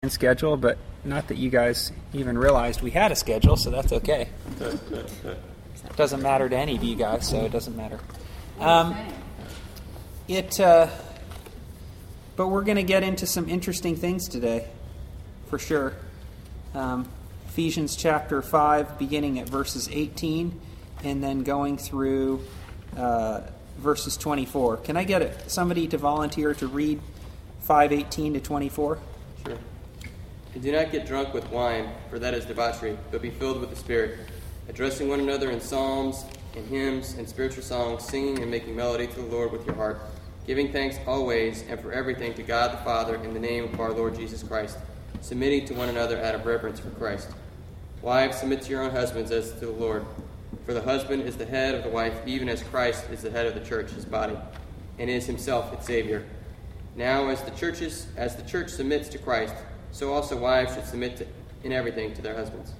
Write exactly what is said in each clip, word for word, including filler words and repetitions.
schedule, but not that you guys even realized we had a schedule, so that's okay. It doesn't matter to any of you guys, so it doesn't matter. Um, it, uh, but we're going to get into some interesting things today, for sure. Um, Ephesians chapter five, beginning at verses eighteen, and then going through uh, verses twenty-four. Can I get it, somebody to volunteer to read five eighteen to twenty-four? Sure. And do not get drunk with wine, for that is debauchery, but be filled with the Spirit, addressing one another in psalms and hymns and spiritual songs, singing and making melody to the Lord with your heart, giving thanks always and for everything to God the Father in the name of our Lord Jesus Christ, submitting to one another out of reverence for Christ. Wives, submit to your own husbands as to the Lord. For the husband is the head of the wife, even as Christ is the head of the church, his body, and is himself its Savior. Now, as the churches, as the church submits to Christ, so also wives should submit to, in everything to their husbands.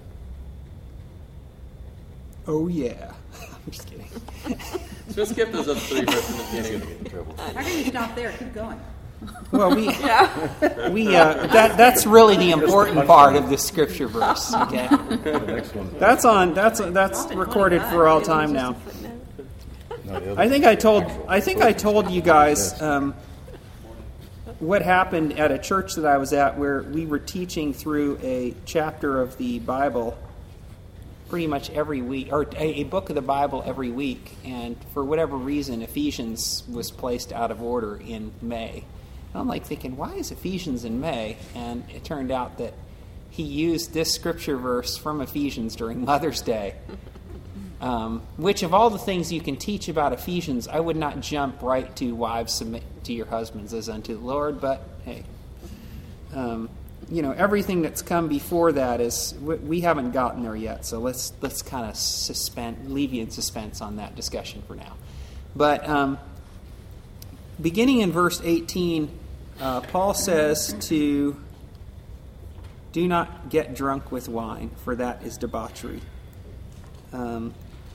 Oh, yeah. I'm just kidding. So let's skip those other three verses in the beginning. How can you stop there? Keep going. Well, we yeah. we uh, that that's really the important part of this scripture verse. Okay, that's on that's that's recorded for all time now. I think I told I think I told you guys um, what happened at a church that I was at, where we were teaching through a chapter of the Bible pretty much every week, or a, a book of the Bible every week, and for whatever reason, Ephesians was placed out of order in May. And I'm like thinking, why is Ephesians in May? And it turned out that he used this scripture verse from Ephesians during Mother's Day, um, which of all the things you can teach about Ephesians, I would not jump right to wives submit to your husbands as unto the Lord, but hey, um, you know, everything that's come before that is, we, we haven't gotten there yet, so let's let's kind of suspend, leave you in suspense on that discussion for now. But um, beginning in verse eighteen, uh, Paul says to do not get drunk with wine, for that is debauchery. Um,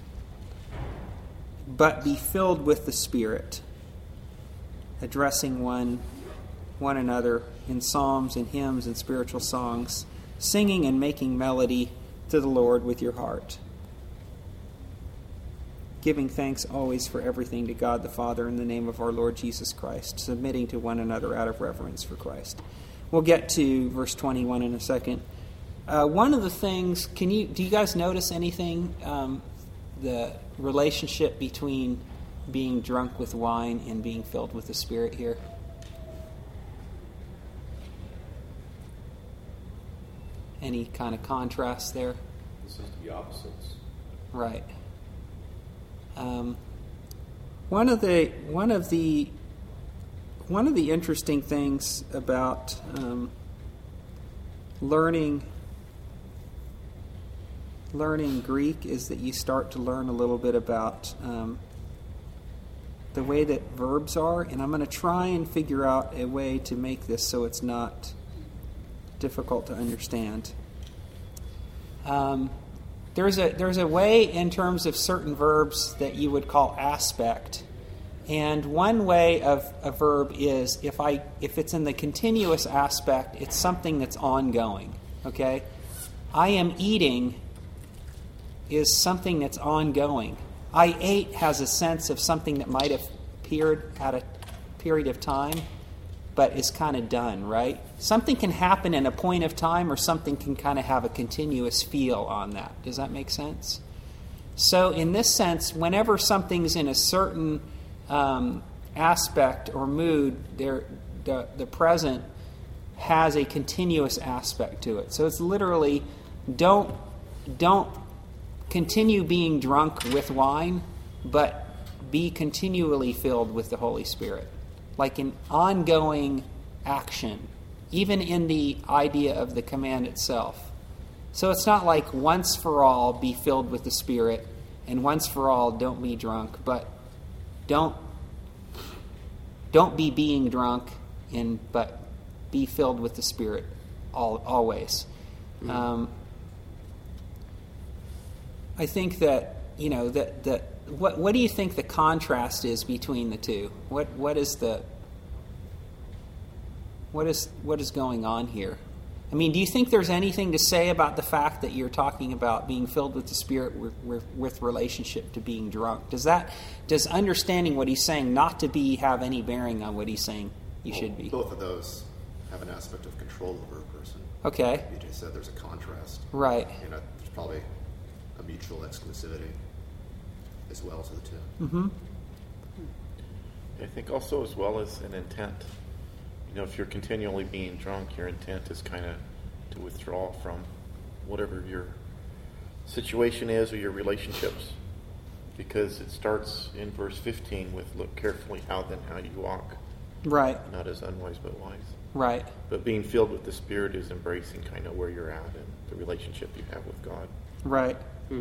but be filled with the Spirit, addressing one one another in psalms and hymns and spiritual songs, singing and making melody to the Lord with your heart, giving thanks always for everything to God the Father in the name of our Lord Jesus Christ, submitting to one another out of reverence for Christ. We'll get to verse twenty-one in a second. Uh, one of the things, can you do you guys notice anything, um, the relationship between being drunk with wine and being filled with the Spirit here? Any kind of contrast there? This is the opposites. Right. Um, one of the one of the one of the interesting things about um, learning learning Greek is that you start to learn a little bit about um, the way that verbs are, and I'm going to try and figure out a way to make this so it's not difficult to understand. Um, there's a there's a way in terms of certain verbs that you would call aspect, and one way of a verb is if I if it's in the continuous aspect, it's something that's ongoing. Okay, I am eating is something that's ongoing. I ate has a sense of something that might have appeared at a period of time, but is kind of done, right? Something can happen in a point of time, or something can kind of have a continuous feel on that. Does that make sense? So in this sense, whenever something's in a certain um, aspect or mood, the, the present has a continuous aspect to it. So it's literally, don't, don't continue being drunk with wine, but be continually filled with the Holy Spirit. Like an ongoing action, even in the idea of the command itself. So it's not like once for all be filled with the Spirit, and once for all don't be drunk, but don't don't be being drunk, and but be filled with the Spirit all, always. Mm-hmm. Um, I think that you know that that. What what do you think the contrast is between the two? What what is the what is what is going on here? I mean, do you think there's anything to say about the fact that you're talking about being filled with the Spirit with, with, with relationship to being drunk? Does that, does understanding what he's saying not to be have any bearing on what he's saying you Well, should be? Both of those have an aspect of control over a person. Okay. You just said there's a contrast. Right. You know, there's probably a mutual exclusivity as well to the two. Mm-hmm. I think also as well as an intent. You know, if you're continually being drunk, your intent is kind of to withdraw from whatever your situation is or your relationships. Because it starts in verse fifteen with, look carefully how then how you walk. Right. Not as unwise but wise. Right. But being filled with the Spirit is embracing kind of where you're at and the relationship you have with God. Right. Hmm.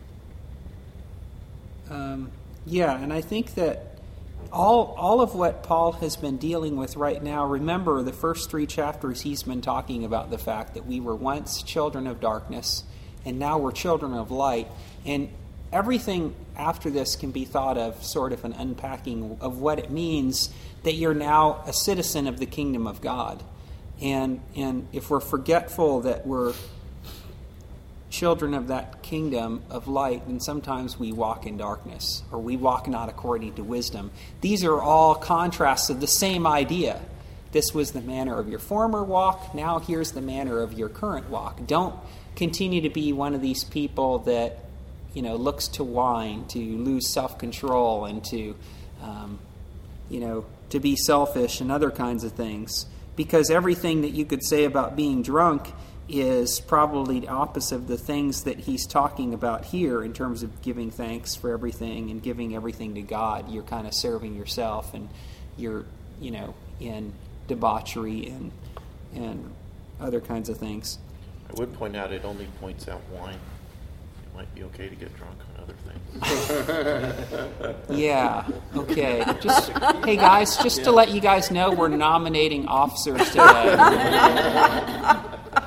Um, yeah, and I think that all all of what Paul has been dealing with right now, remember the first three chapters he's been talking about the fact that we were once children of darkness and now we're children of light. And everything after this can be thought of sort of an unpacking of what it means that you're now a citizen of the kingdom of God. And and if we're forgetful that we're children of that kingdom of light, then sometimes we walk in darkness, or we walk not according to wisdom. These are all contrasts of the same idea. This was the manner of your former walk, now here's the manner of your current walk. Don't continue to be one of these people that, you know, looks to wine, to lose self-control, and to, um, you know, to be selfish and other kinds of things. Because everything that you could say about being drunk is probably the opposite of the things that he's talking about here in terms of giving thanks for everything and giving everything to God. You're kind of serving yourself, and you're, you know, in debauchery and and other kinds of things. I would point out it only points out wine. It might be okay to get drunk on other things. Yeah, okay. Just hey guys, just to let you guys know, we're nominating officers today.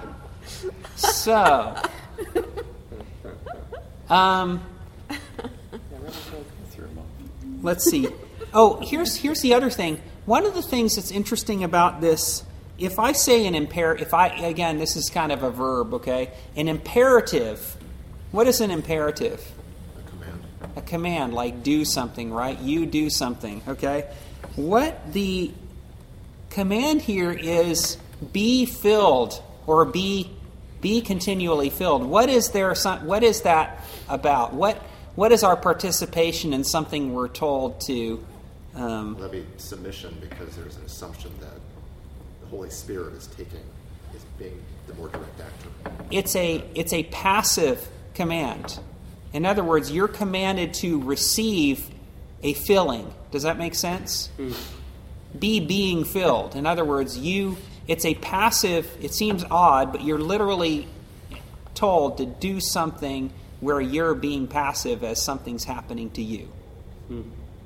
So, um, let's see. Oh, here's here's the other thing. One of the things that's interesting about this, if I say an imper, if I again, this is kind of a verb, okay? An imperative. What is an imperative? A command. A command, like do something, right? You do something, okay? What the command here is: be filled, or be be continually filled. What is there? What is that about? What what is our participation in something we're told to? Um, Well, that'd be submission, because there's an assumption that the Holy Spirit is taking, is being the more direct actor. it's a it's a passive command. In other words, you're commanded to receive a filling. Does that make sense? Mm. Be being filled. In other words, you. It's a passive, it seems odd, but you're literally told to do something where you're being passive as something's happening to you. Hmm.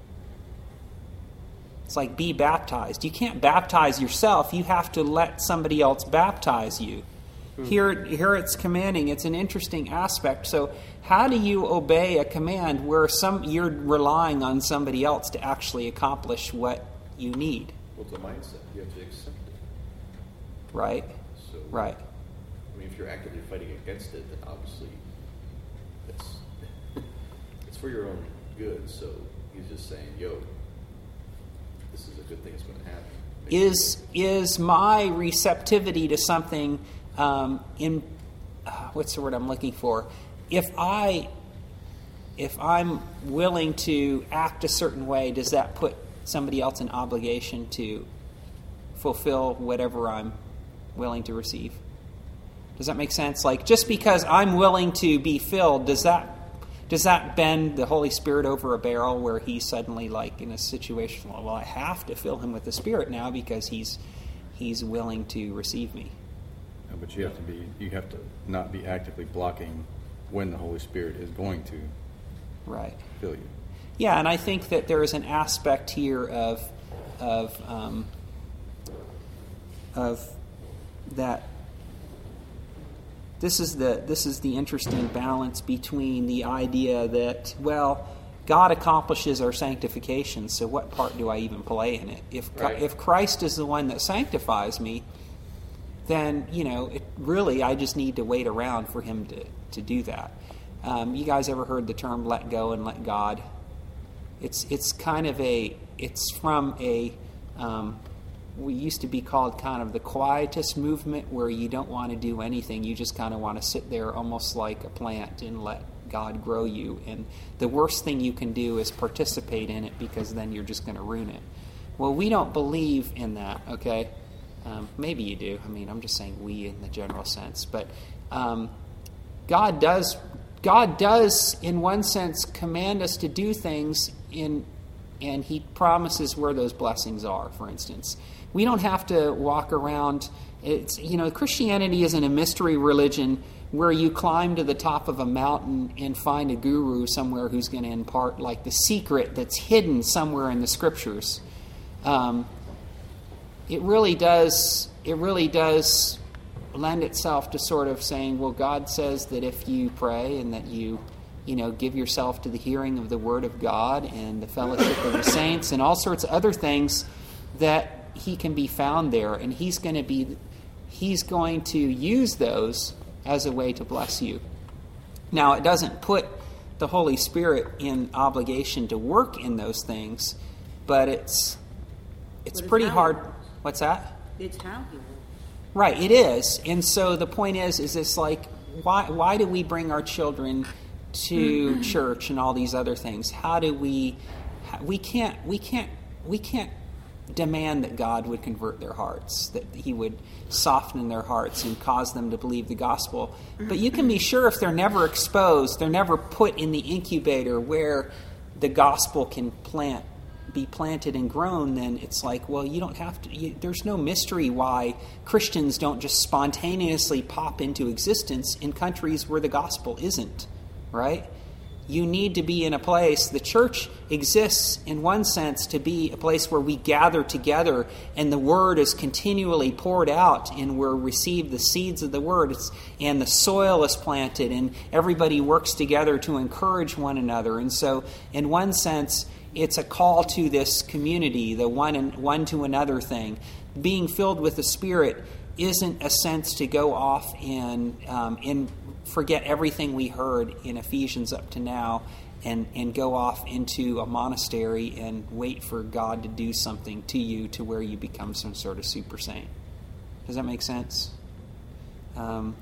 It's like be baptized. You can't baptize yourself. You have to let somebody else baptize you. Hmm. Here, here it's commanding. It's an interesting aspect. So how do you obey a command where some you're relying on somebody else to actually accomplish what you need? Well, it's a mindset. You have to accept it. Right. So, right. I mean, if you're actively fighting against it, then obviously it's it's for your own good. So he's just saying, "Yo, this is a good thing that's going to happen." Make Is is my receptivity to something um, in uh, what's the word I'm looking for? If I if I'm willing to act a certain way, does that put somebody else in obligation to fulfill whatever I'm willing to receive? Does that make sense? Like, just because I'm willing to be filled, does that does that bend the Holy Spirit over a barrel where he's suddenly like in a situation, well, I have to fill him with the Spirit now because he's he's willing to receive me? No, but you have to be you have to not be actively blocking when the Holy Spirit is going to right fill you. Yeah, and I think that there is an aspect here of of um, of that. This is the this is the interesting balance between the idea that, well, God accomplishes our sanctification, so what part do I even play in it? If right. if Christ is the one that sanctifies me, then, you know, it really, I just need to wait around for him to, to do that. Um, you guys ever heard the term let go and let God? It's it's kind of a, it's from a, um, we used to be called kind of the quietist movement, where you don't want to do anything. You just kind of want to sit there almost like a plant and let God grow you. And the worst thing you can do is participate in it, because then you're just going to ruin it. Well, we don't believe in that, okay? Um, maybe you do. I mean, I'm just saying we in the general sense. But um, God does, God does, in one sense, command us to do things, in, and he promises where those blessings are, for instance. We don't have to walk around. It's, you know, Christianity isn't a mystery religion where you climb to the top of a mountain and find a guru somewhere who's going to impart like the secret that's hidden somewhere in the scriptures. Um, it really does. It really does lend itself to sort of saying, well, God says that if you pray and that you, you know, give yourself to the hearing of the Word of God and the fellowship of the saints and all sorts of other things, that He can be found there, and He's going to be, He's going to use those as a way to bless you. Now, it doesn't put the Holy Spirit in obligation to work in those things, but it's it's But it's pretty how hard. he works. What's that? It's how he works. Right, it is. And so the point is, is it's like, why why do we bring our children to church and all these other things? How do we, we can't, we can't, we can't demand that God would convert their hearts, that He would soften their hearts and cause them to believe the gospel. But you can be sure if they're never exposed, they're never put in the incubator where the gospel can plant, be planted and grown, then it's like, well, you don't have to, you, there's no mystery why Christians don't just spontaneously pop into existence in countries where the gospel isn't, right? You need to be in a place, the church exists in one sense to be a place where we gather together and the word is continually poured out and we receive the seeds of the word, it's, and the soil is planted and everybody works together to encourage one another. And so in one sense, it's a call to this community, the one and one to another thing. Being filled with the Spirit isn't a sense to go off and um, and forget everything we heard in Ephesians up to now and, and go off into a monastery and wait for God to do something to you to where you become some sort of super saint. Does that make sense? Um,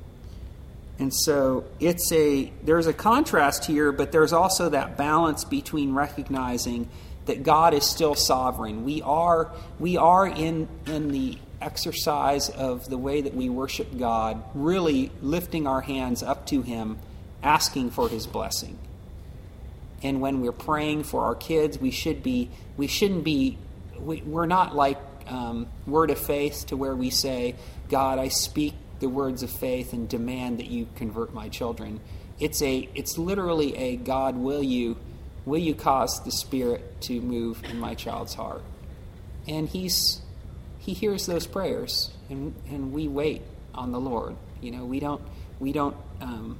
and so it's a there's a contrast here, but there's also that balance between recognizing that God is still sovereign. We are we are in in the exercise of the way that we worship God, really lifting our hands up to Him, asking for His blessing. And when we're praying for our kids, we should be we shouldn't be we, we're not like um, word of faith to where we say, God, I speak the words of faith and demand that you convert my children. It's a it's literally a God, will you will you cause the Spirit to move in my child's heart? And He's He hears those prayers, and and we wait on the Lord. You know, we don't we don't um,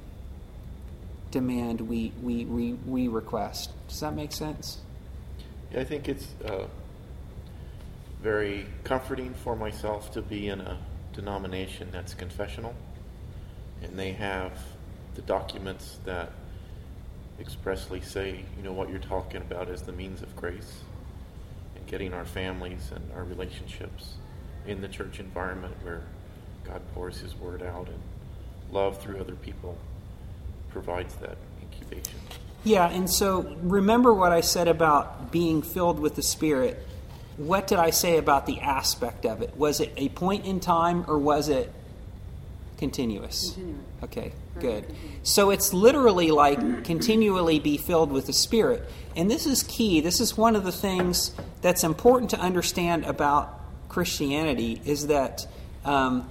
demand. We, we we we request. Does that make sense? Yeah, I think it's uh, very comforting for myself to be in a denomination that's confessional, and they have the documents that expressly say, you know, what you're talking about is the means of grace. Getting our families and our relationships in the church environment where God pours His word out and love through other people provides that incubation. Yeah, and so remember what I said about being filled with the Spirit. What did I say about the aspect of it? Was it a point in time or was it continuous? Continuous. Okay, good. So it's literally like continually be filled with the Spirit. And this is key. This is one of the things that's important to understand about Christianity is that um,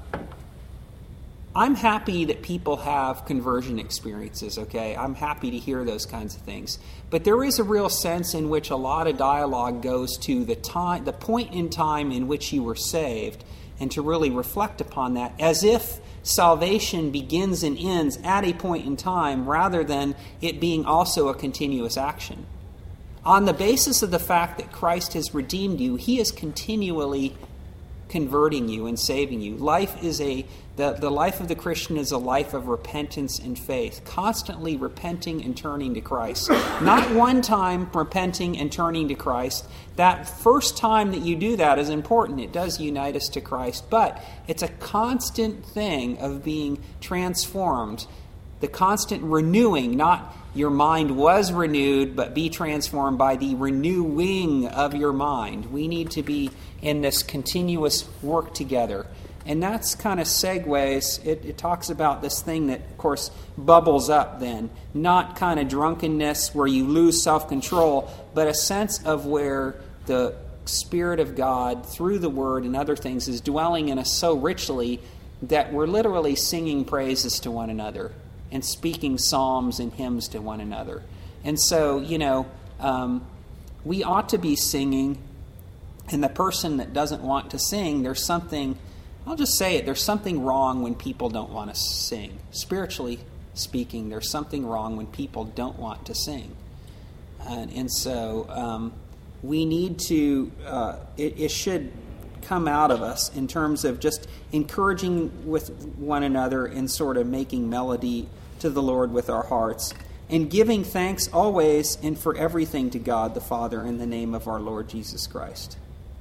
I'm happy that people have conversion experiences, okay? I'm happy to hear those kinds of things. But there is a real sense in which a lot of dialogue goes to the time, the point in time in which you were saved, and to really reflect upon that as if salvation begins and ends at a point in time rather than it being also a continuous action. On the basis of the fact that Christ has redeemed you, He is continually converting you and saving you. Life is a the, the life of the Christian is a life of repentance and faith, constantly repenting and turning to Christ. Not one time repenting and turning to Christ. That first time that you do that is important. It does unite us to Christ, but it's a constant thing of being transformed. The constant renewing, not your mind was renewed, but be transformed by the renewing of your mind. We need to be in this continuous work together. And that's kind of segues. It, it talks about this thing that, of course, bubbles up then. Not kind of drunkenness where you lose self-control, but a sense of where the Spirit of God, through the Word and other things, is dwelling in us so richly that we're literally singing praises to one another and speaking psalms and hymns to one another. And so, you know, um, we ought to be singing, and the person that doesn't want to sing, there's something, I'll just say it, there's something wrong when people don't want to sing. Spiritually speaking, there's something wrong when people don't want to sing. And, and so um, we need to, uh, it, it should come out of us in terms of just encouraging with one another and sort of making melody to the Lord with our hearts, and giving thanks always and for everything to God the Father in the name of our Lord Jesus Christ.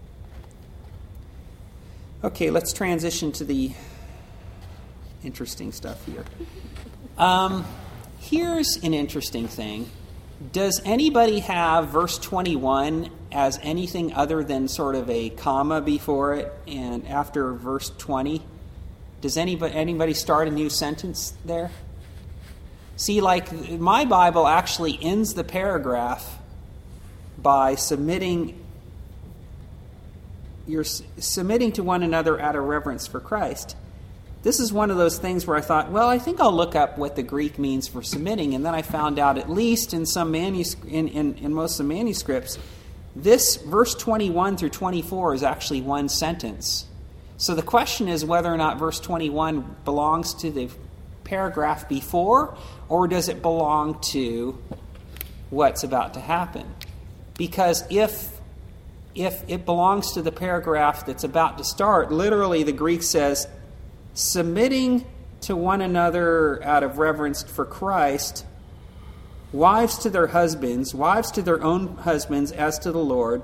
Okay, let's transition to the interesting stuff here. Um, here's an interesting thing. Does anybody have verse twenty-one as anything other than sort of a comma before it and after verse twenty? Does anybody anybody start a new sentence there? See, like my Bible actually ends the paragraph by submitting you're submitting to one another out of reverence for Christ. This is one of those things where I thought, well, I think I'll look up what the Greek means for submitting, and then I found out, at least in some manus- in, in, in most of the manuscripts, this verse twenty-one through twenty-four is actually one sentence. So the question is whether or not verse twenty-one belongs to the paragraph before, or does it belong to what's about to happen? Because if if it belongs to the paragraph that's about to start, literally the Greek says, submitting to one another out of reverence for Christ, wives to their husbands, wives to their own husbands as to the Lord,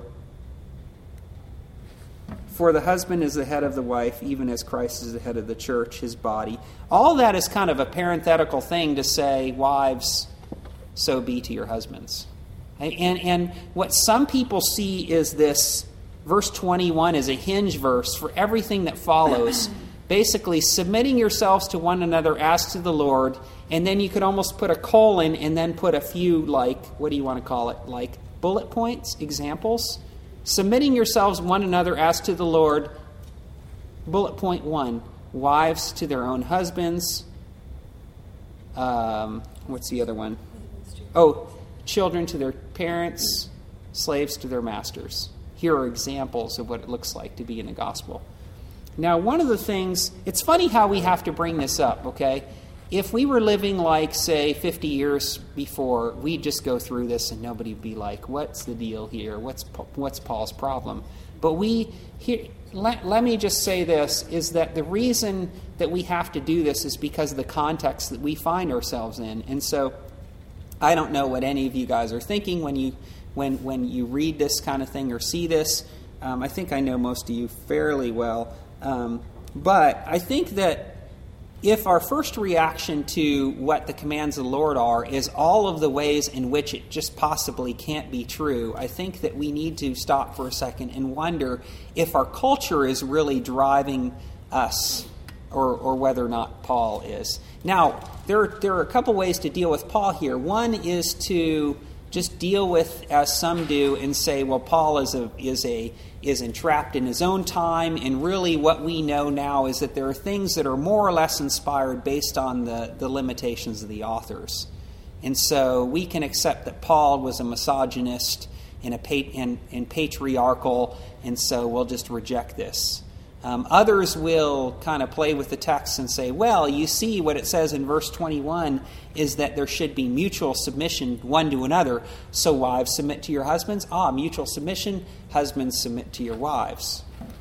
for the husband is the head of the wife, even as Christ is the head of the church, his body. All that is kind of a parenthetical thing to say, wives, so be to your husbands. And, and what some people see is this verse twenty-one is a hinge verse for everything that follows. Basically, submitting yourselves to one another as to the Lord, and then you could almost put a colon and then put a few, like, what do you want to call it, like bullet points, examples? Submitting yourselves one another as to the Lord, bullet point one, wives to their own husbands. Um, what's the other one? Oh, children to their parents, slaves to their masters. Here are examples of what it looks like to be in the gospel. Now, one of the things, it's funny how we have to bring this up, okay? If we were living like, say, fifty years before, we'd just go through this and nobody would be like, what's the deal here? What's what's Paul's problem? But we, here, let, let me just say this, is that the reason that we have to do this is because of the context that we find ourselves in. And so I don't know what any of you guys are thinking when you when when you read this kind of thing or see this. Um, I think I know most of you fairly well. Um, but I think that if our first reaction to what the commands of the Lord are is all of the ways in which it just possibly can't be true, I think that we need to stop for a second and wonder if our culture is really driving us, or, or whether or not Paul is. Now, there, there are a couple ways to deal with Paul here. One is to just deal with, as some do, and say, well, Paul is a is a is entrapped in his own time, and really what we know now is that there are things that are more or less inspired based on the, the limitations of the authors. And so we can accept that Paul was a misogynist and, a, and, and patriarchal, and so we'll just reject this. Um, others will kind of play with the text and say, well, you see what it says in verse twenty-one is that there should be mutual submission one to another. So wives, submit to your husbands. Ah, mutual submission. Husbands, submit to your wives.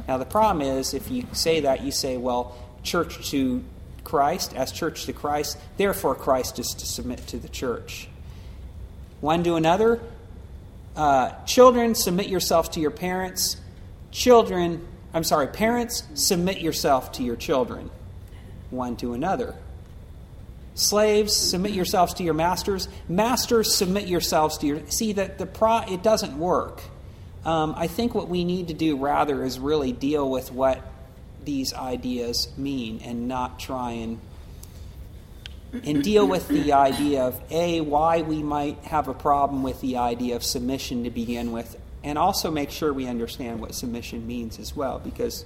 Now, the problem is, if you say that, you say, well, church to Christ, as church to Christ, therefore Christ is to submit to the church. One to another. Uh, children, submit yourself to your parents. Children, I'm sorry, parents, submit yourself to your children. One to another. Slaves, submit yourselves to your masters. Masters, submit yourselves to your... See, that the pro, it doesn't work. Um, I think what we need to do rather is really deal with what these ideas mean and not try and and deal with the idea of, A, why we might have a problem with the idea of submission to begin with, and also make sure we understand what submission means as well, because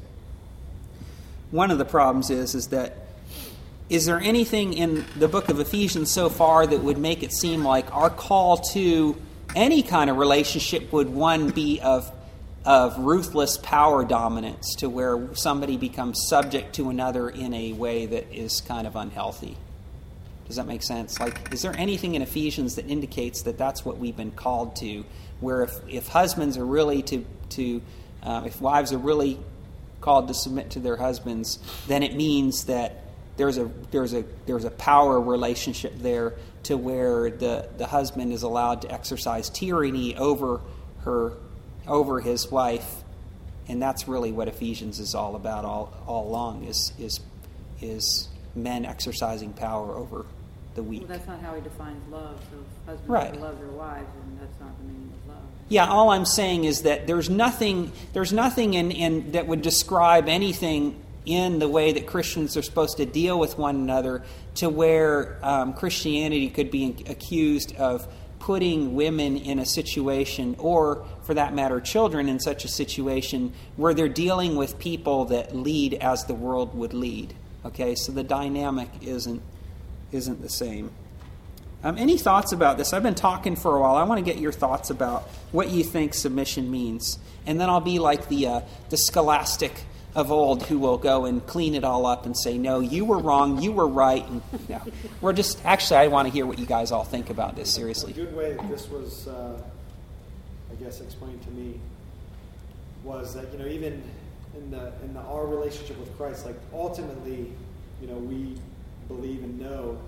one of the problems is, is that is there anything in the book of Ephesians so far that would make it seem like our call to any kind of relationship would, one, be of of ruthless power dominance to where somebody becomes subject to another in a way that is kind of unhealthy? Does that make sense? Like, is there anything in Ephesians that indicates that that's what we've been called to, where if, if husbands are really to, to uh, if wives are really called to submit to their husbands, then it means that there's a there's a there's a power relationship there to where the, the husband is allowed to exercise tyranny over her over his wife, and that's really what Ephesians is all about all all along is is is men exercising power over the weak. Well, that's not how he defines love. So if husbands Right. are to love their wives, and that's not the meaning of love. Yeah, all I'm saying is that there's nothing there's nothing in, in that would describe anything in the way that Christians are supposed to deal with one another to where um, Christianity could be accused of putting women in a situation, or for that matter children in such a situation, where they're dealing with people that lead as the world would lead. Okay, so the dynamic isn't isn't the same. Um, any thoughts about this? I've been talking for a while. I want to get your thoughts about what you think submission means. And then I'll be like the uh, the scholastic of old who will go and clean it all up and say, no, you were wrong, you were right. And, no, we're just, actually, I want to hear what you guys all think about this, seriously. A good way that this was, uh, I guess, explained to me was that, you know, even in the in the, our relationship with Christ, like ultimately, you know, we believe and know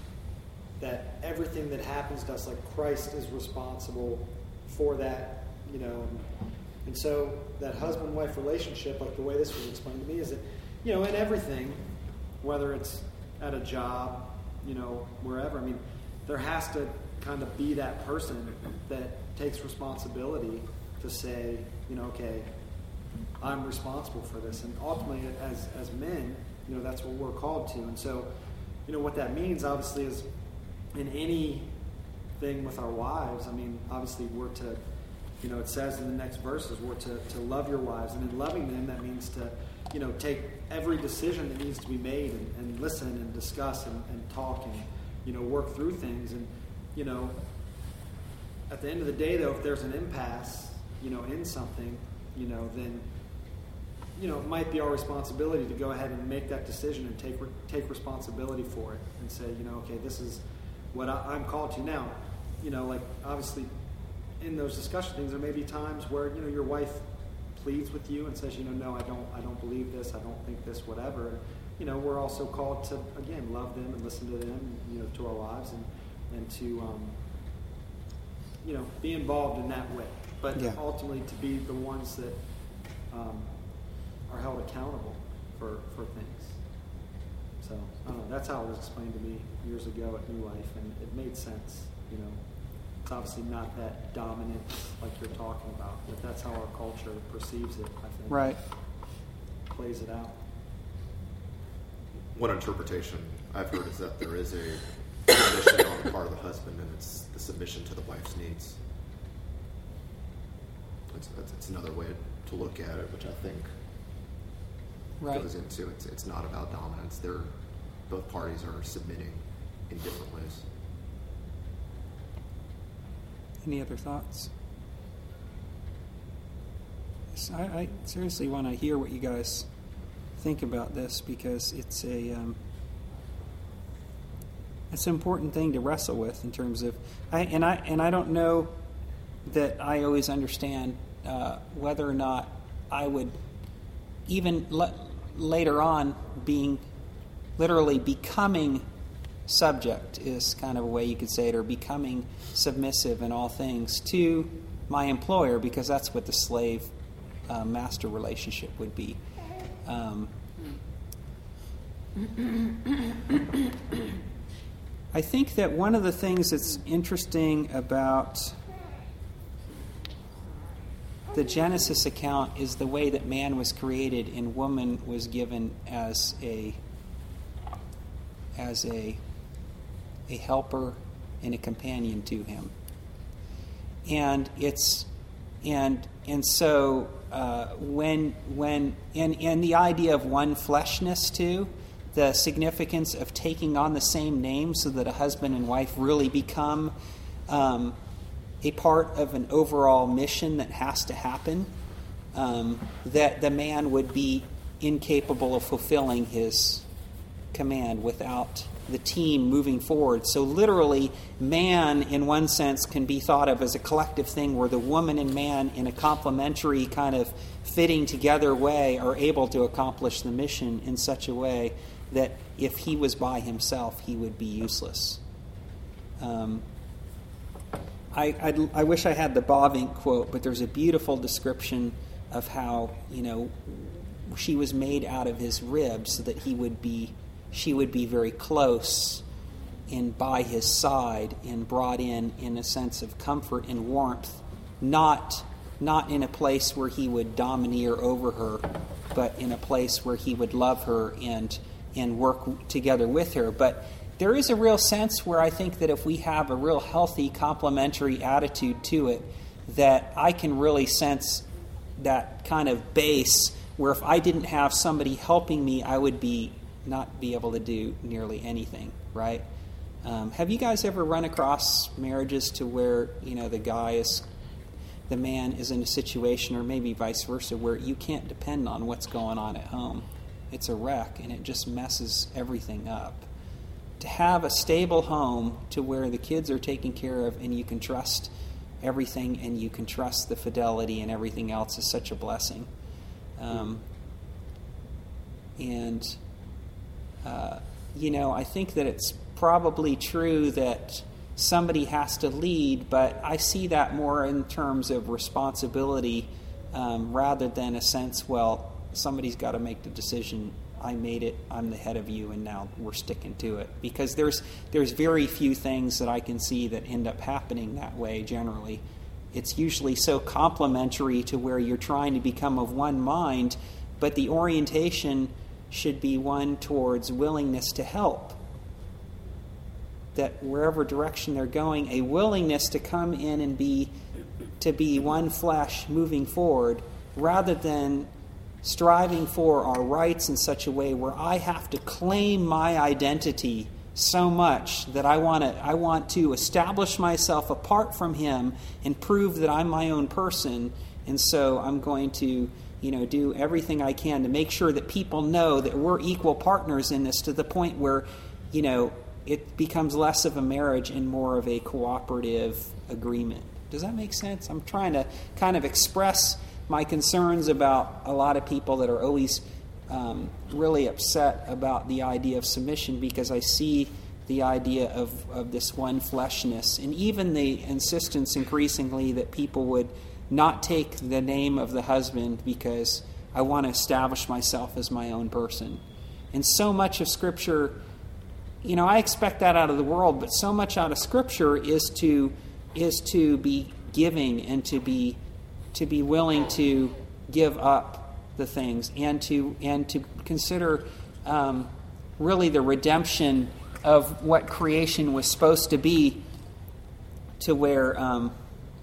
that everything that happens to us, like Christ is responsible for that, you know, and, and so that husband-wife relationship, like the way this was explained to me, is that, you know, in everything, whether it's at a job, you know, wherever, I mean, there has to kind of be that person that takes responsibility to say, you know, okay, I'm responsible for this. And ultimately, as as men, you know, that's what we're called to. And so, you know, what that means, obviously, is in anything with our wives, I mean, obviously, we're to, you know, it says in the next verses, we're to, to love your wives. And in loving them, that means to, you know, take every decision that needs to be made and, and listen and discuss and, and talk and, you know, work through things. And, you know, at the end of the day, though, if there's an impasse, you know, in something, you know, then, you know, it might be our responsibility to go ahead and make that decision and take take responsibility for it and say, you know, okay, this is what I, I'm called to now. You know, like, obviously, in those discussion things, there may be times where, you know, your wife pleads with you and says, you know, no, I don't, I don't believe this, I don't think this, whatever. And, you know, we're also called to, again, love them and listen to them, you know, to our wives, and and to, um, you know, be involved in that way. But Yeah. ultimately, to be the ones that um, are held accountable for for things. So I don't know. That's how it was explained to me years ago at New Life, and it made sense. You know. It's obviously not that dominant like you're talking about, but that's how our culture perceives it, I think. Right. Plays it out. One interpretation I've heard is that there is a submission on the part of the husband, and it's the submission to the wife's needs. It's, it's, it's another way to look at it, which I think Right. goes into it's, it's not about dominance. They're, both parties are submitting in different ways. Any other thoughts? So I, I seriously want to hear what you guys think about this, because it's a um, it's an important thing to wrestle with in terms of I and I and I don't know that I always understand uh, whether or not I would even le- later on, being literally becoming subject is kind of a way you could say it, or becoming submissive in all things to my employer, because that's what the slave uh, master relationship would be. Um, I think that one of the things that's interesting about the Genesis account is the way that man was created and woman was given as a as a a helper and a companion to him. And it's and and so uh, when when and and the idea of one fleshness too, the significance of taking on the same name so that a husband and wife really become um, a part of an overall mission that has to happen, um, that the man would be incapable of fulfilling his command without the team moving forward. So literally, man, in one sense, can be thought of as a collective thing where the woman and man, in a complementary kind of fitting together way, are able to accomplish the mission in such a way that if he was by himself, he would be useless. Um, I, I'd, I wish I had the Bavinck quote, but there's a beautiful description of how, you know, she was made out of his ribs so that he would be, she would be very close and by his side and brought in in a sense of comfort and warmth, not not in a place where he would domineer over her, but in a place where he would love her and and work together with her. But there is a real sense where I think that if we have a real healthy complementary attitude to it, that I can really sense that kind of base where if I didn't have somebody helping me, I would be not be able to do nearly anything, right? Um, have you guys ever run across marriages to where, you know, the guy is, the man is in a situation, or maybe vice versa, where you can't depend on what's going on at home? It's a wreck, and it just messes everything up. To have a stable home to where the kids are taken care of and you can trust everything and you can trust the fidelity and everything else is such a blessing. Um, and, uh, you know, I think that it's probably true that somebody has to lead, but I see that more in terms of responsibility um, rather than a sense, well, somebody's got to make the decision. I made it. I'm the head of you, and now we're sticking to it. Because there's there's very few things that I can see that end up happening that way generally. It's usually so complementary to where you're trying to become of one mind, but the orientation should be one towards willingness to help. That wherever direction they're going, a willingness to come in and be to be one flesh moving forward, rather than striving for our rights in such a way where I have to claim my identity so much that I want to I want to establish myself apart from him and prove that I'm my own person, and so I'm going to, you know, do everything I can to make sure that people know that we're equal partners in this, to the point where, you know, it becomes less of a marriage and more of a cooperative agreement. Does that make sense? I'm trying to kind of express my concerns about a lot of people that are always um, really upset about the idea of submission, because I see the idea of, of this one fleshness, and even the insistence increasingly that people would not take the name of the husband because I want to establish myself as my own person. And so much of Scripture, you know, I expect that out of the world, but so much out of Scripture is to is to be giving and to be to be willing to give up the things and to and to consider um, really the redemption of what creation was supposed to be, to where um,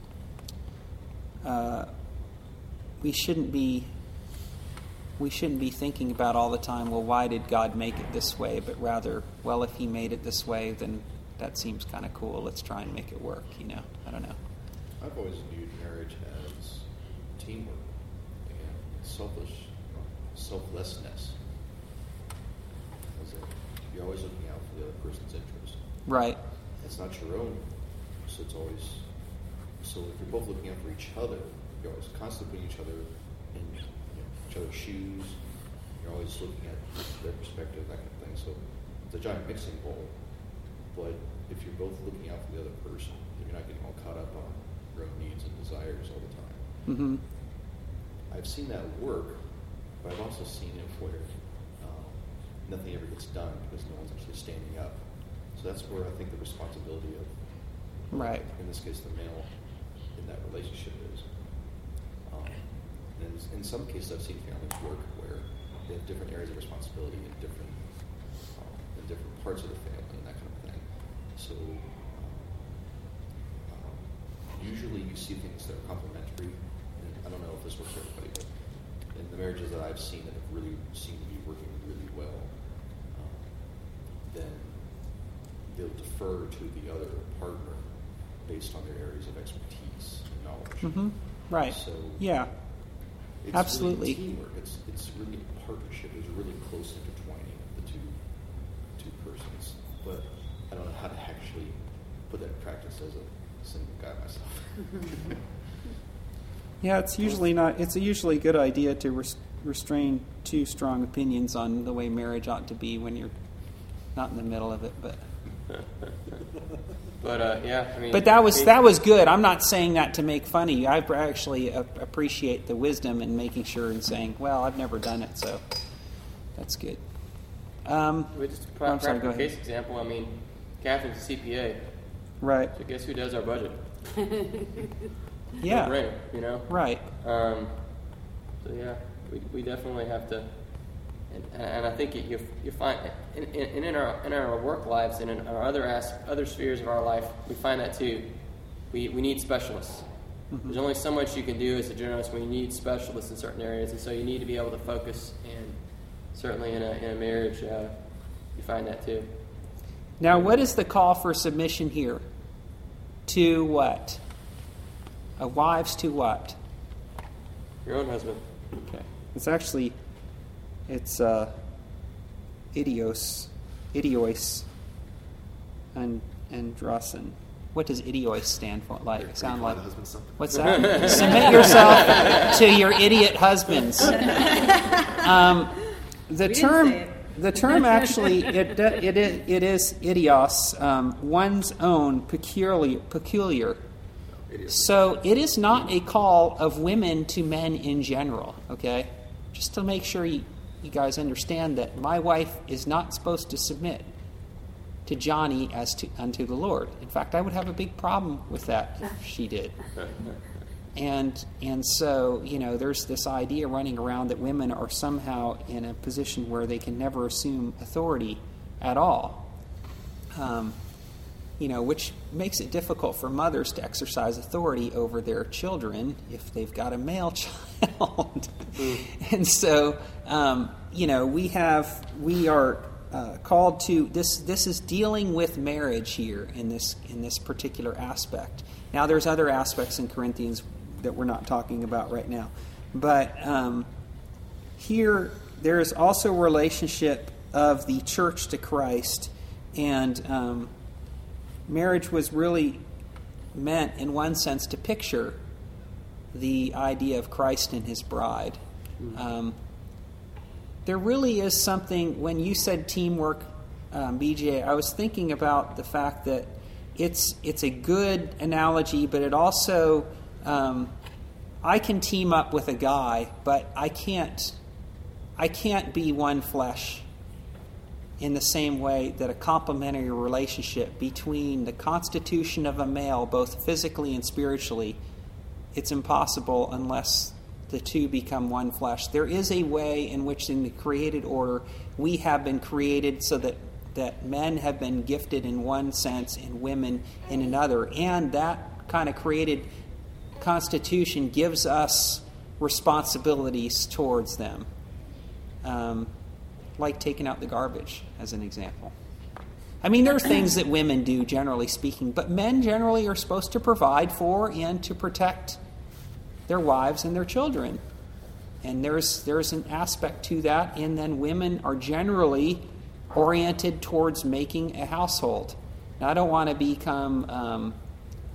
uh, we shouldn't be we shouldn't be thinking about all the time, well, why did God make it this way? But rather, well, if he made it this way, then that seems kind of cool. Let's try and make it work, you know? I don't know. I've always viewed marriage as teamwork and selfish, selflessness. As a, you're always looking out for the other person's interest. Right. It's not your own, so it's always, so if you're both looking out for each other, you're always constantly putting each other in, you know, each each other's shoes. You're always looking at their perspective, that kind of thing. So it's a giant mixing bowl. But if you're both looking out for the other person, you're not getting all caught up on your own needs and desires all the time. Mm-hmm. I've seen that work, but I've also seen it where um, nothing ever gets done because no one's actually standing up. So that's where I think the responsibility of, Right. in this case, the male in that relationship is. Um, and in some cases, I've seen families work where they have different areas of responsibility in different um, in different parts of the family and that kind of thing. So um, usually you see things that are complementary. And I don't know if this works for everybody, but in the marriages that I've seen that have really seemed to be working really well, um, then they'll defer to the other partner based on their areas of expertise and knowledge. Mm-hmm. Right. So Yeah. it's Absolutely. really teamwork. It's it's really a partnership. There's a really close intertwining of the two two persons. But I don't know how to actually put that in practice as a single guy myself. Yeah, it's usually not. It's a usually good idea to res- restrain too strong opinions on the way marriage ought to be when you're not in the middle of it. But But uh, yeah, I mean. but that was it- that was good. I'm not saying that to make fun of you. I actually uh, appreciate the wisdom in making sure and saying, "Well, I've never done it, so that's good." Um, We just Oh, I'm a sorry, practical go ahead. case example. I mean, Catherine's a C P A. right. So guess who does our budget? Yeah. No-brainer, you know. Right. Um, so yeah, we, we definitely have to, and, and I think you you find in, in, in our in our work lives and in our other as, other spheres of our life, we find that too. We we need specialists. Mm-hmm. There's only so much you can do as a journalist when you need specialists in certain areas, and so you need to be able to focus. And certainly in a in a marriage, uh, you find that too. Now, what is the call for submission here? To what? Uh, wives to what? Your own husband. Okay. It's actually, it's uh, idios, idiois, and androsin. What does idiois stand for? Like, sound Call like? the husband something. What's that? Submit yourself to your idiot husbands. Um, the We didn't term, say it. the term actually, it it is, it is idios, um, one's own peculiar peculiar. It is. So it is not a call of women to men in general, okay? Just to make sure you, you guys understand that my wife is not supposed to submit to Johnny as to unto the Lord. In fact, I would have a big problem with that if she did. And and so, you know, there's this idea running around that women are somehow in a position where they can never assume authority at all. Um, you know, which makes it difficult for mothers to exercise authority over their children if they've got a male child. Mm. And so, um, you know, we have, we are uh, called to, this This is dealing with marriage here in this in this particular aspect. Now, there's other aspects in Corinthians that we're not talking about right now. But um, here, there is also a relationship of the church to Christ, and um, marriage was really meant, in one sense, to picture the idea of Christ and his bride. Um, there really is something, when you said teamwork, um, B J, I was thinking about the fact that it's it's a good analogy, but it also, um, I can team up with a guy, but I can't, I can't be one flesh in the same way that a complementary relationship between the constitution of a male, both physically and spiritually, it's impossible unless the two become one flesh. There is a way in which in the created order we have been created so that, that men have been gifted in one sense and women in another. And that kind of created constitution gives us responsibilities towards them. Um, like taking out the garbage, as an example. I mean, there are things that women do, generally speaking, but men generally are supposed to provide for and to protect their wives and their children. And there's there's an aspect to that, and then women are generally oriented towards making a household. Now, I don't want to become um,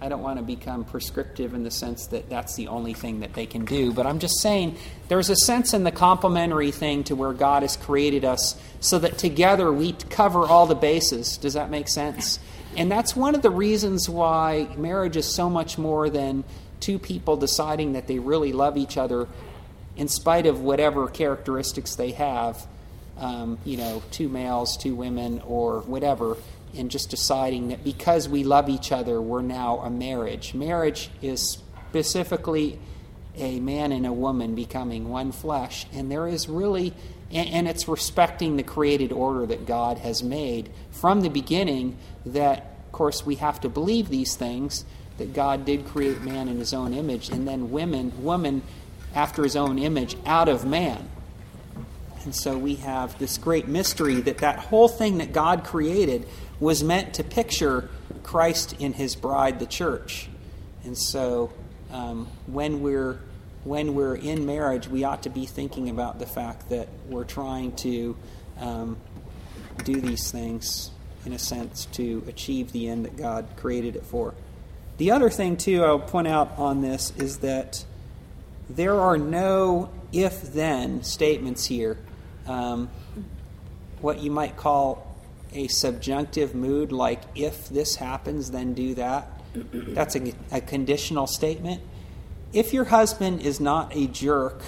I don't want to become prescriptive in the sense that that's the only thing that they can do, but I'm just saying there's a sense in the complementary thing to where God has created us so that together we cover all the bases. Does that make sense? And that's one of the reasons why marriage is so much more than two people deciding that they really love each other in spite of whatever characteristics they have, um, you know, two males, two women, or whatever, and just deciding that because we love each other, we're now a marriage. Marriage is specifically a man and a woman becoming one flesh, and there is really, and, and it's respecting the created order that God has made from the beginning. That, of course, we have to believe these things, that God did create man in his own image, and then women, woman after his own image out of man. And so we have this great mystery that that whole thing that God created was meant to picture Christ in his bride, the church. And so um, when we're when we're in marriage, we ought to be thinking about the fact that we're trying to um, do these things, in a sense, to achieve the end that God created it for. The other thing, too, I'll point out on this is that there are no if-then statements here. Um, what you might call a subjunctive mood, like if this happens, then do that. That's a, a conditional statement. If your husband is not a jerk,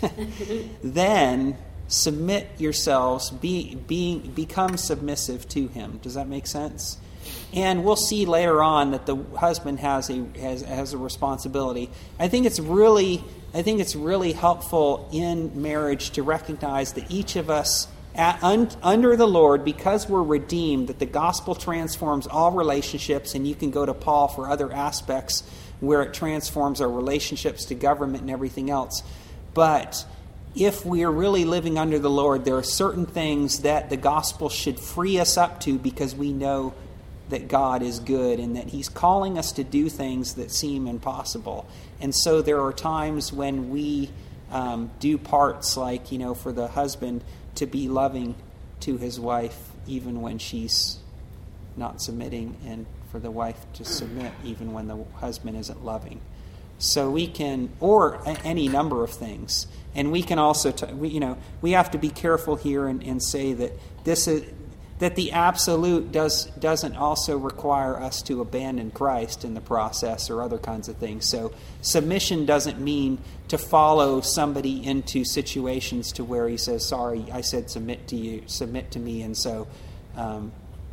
then submit yourselves, be, be, become submissive to him. Does that make sense? And we'll see later on that the husband has a has, has a responsibility. I think it's really I think it's really helpful in marriage to recognize that each of us At, un, under the Lord, because we're redeemed, that the gospel transforms all relationships, and you can go to Paul for other aspects where it transforms our relationships to government and everything else. But if we are really living under the Lord, there are certain things that the gospel should free us up to, because we know that God is good and that he's calling us to do things that seem impossible. And so there are times when we um, do parts like, you know, for the husband to be loving to his wife even when she's not submitting, and for the wife to submit even when the husband isn't loving. So we can, or a, any number of things. And we can also, t- we, you know, we have to be careful here and, and say that this is, that the absolute does, doesn't also require us to abandon Christ in the process or other kinds of things. So submission doesn't mean to follow somebody into situations to where he says, sorry, I said submit to you, submit to me. And so, um,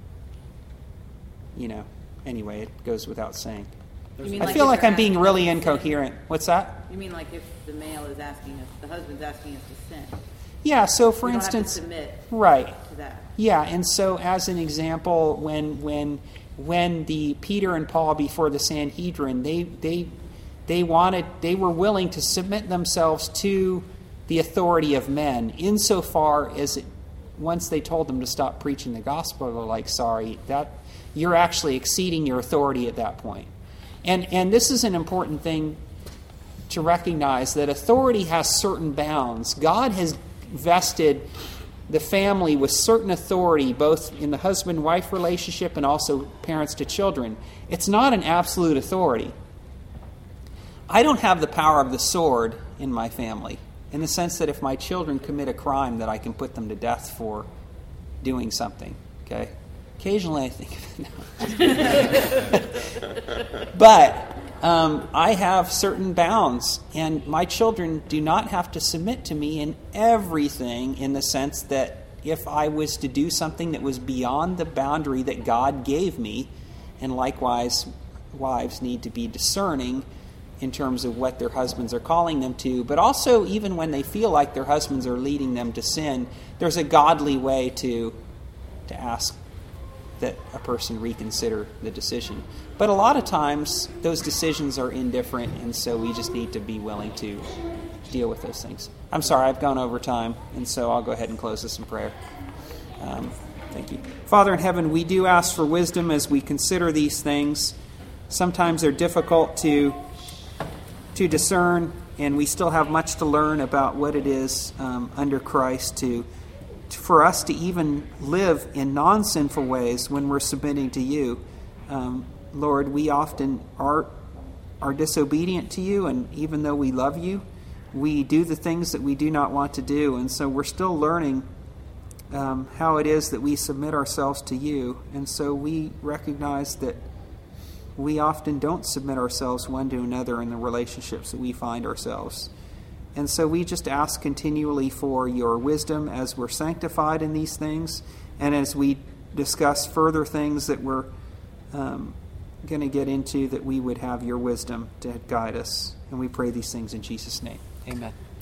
you know, anyway, it goes without saying. You mean I like feel if like you're I'm being asking really us to sin? incoherent. What's that? You mean like if the male is asking us, the husband's asking us to sin? Yeah, so for we don't instance, have to submit right. to that. Yeah, and so as an example, when when when the Peter and Paul before the Sanhedrin, they they they wanted they were willing to submit themselves to the authority of men, insofar as it, once they told them to stop preaching the gospel, they're like, sorry, that you're actually exceeding your authority at that point. And and this is an important thing to recognize, that authority has certain bounds. God has vested the family with certain authority, both in the husband-wife relationship and also parents to children. It's not an absolute authority. I don't have the power of the sword in my family, in the sense that if my children commit a crime, that I can put them to death for doing something. Okay? Occasionally I think of it. But um, I have certain bounds, and my children do not have to submit to me in everything, in the sense that if I was to do something that was beyond the boundary that God gave me, and likewise wives need to be discerning in terms of what their husbands are calling them to, but also even when they feel like their husbands are leading them to sin, there's a godly way to to ask that a person reconsider the decision. But a lot of times those decisions are indifferent, and so we just need to be willing to deal with those things. I'm sorry, I've gone over time, and so I'll go ahead and close this in prayer. Um, thank you. Father in heaven, we do ask for wisdom as we consider these things. Sometimes they're difficult to to discern, and we still have much to learn about what it is um, under Christ to for us to even live in non-sinful ways when we're submitting to you. Um, Lord, we often are are disobedient to you, and even though we love you, we do the things that we do not want to do. And so we're still learning um, how it is that we submit ourselves to you. And so we recognize that we often don't submit ourselves one to another in the relationships that we find ourselves. And so we just ask continually for your wisdom as we're sanctified in these things, and as we discuss further things that we're um, going to get into, that we would have your wisdom to guide us. And we pray these things in Jesus' name. Amen.